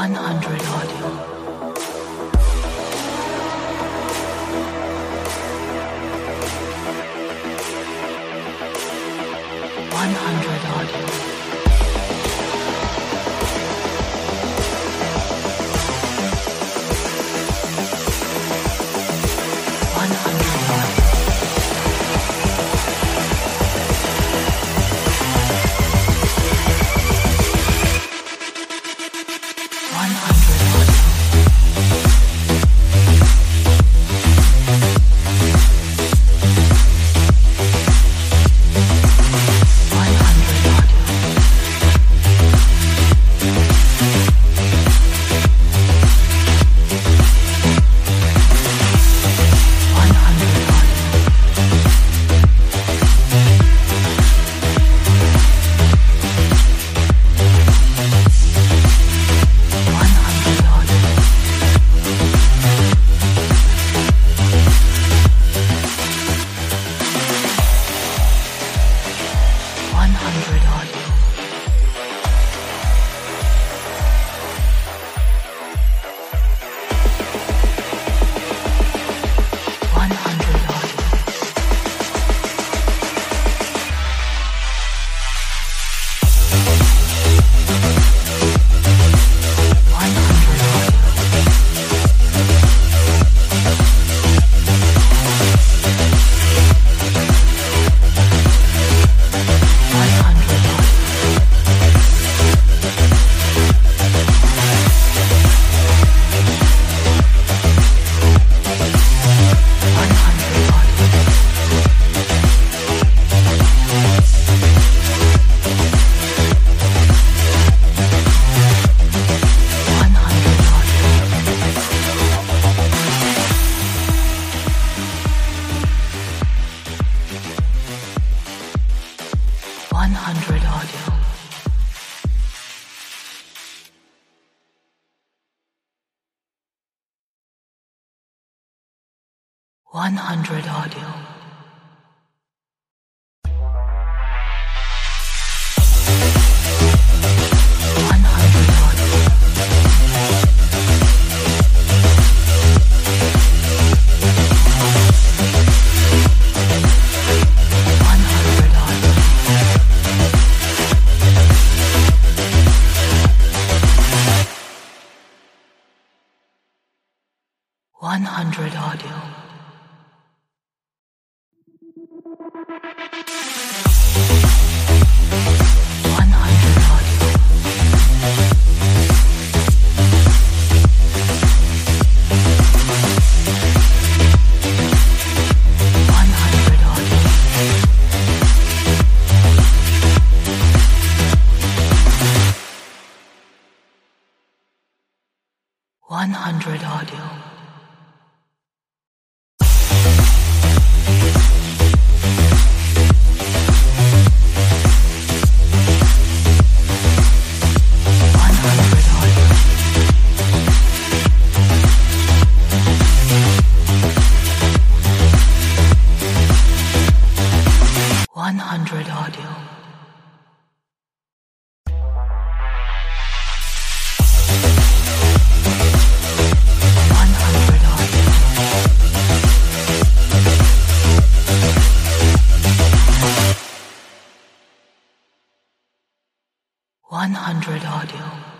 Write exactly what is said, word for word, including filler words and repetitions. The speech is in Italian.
one hundred audio. one hundred audio. one hundred audio. one hundred audio. one hundred audio. one hundred audio. one hundred audio. one hundred audio. one hundred audio. one hundred audio. one hundred audio. one hundred audio. one hundred audio. one hundred audio. one hundred audio.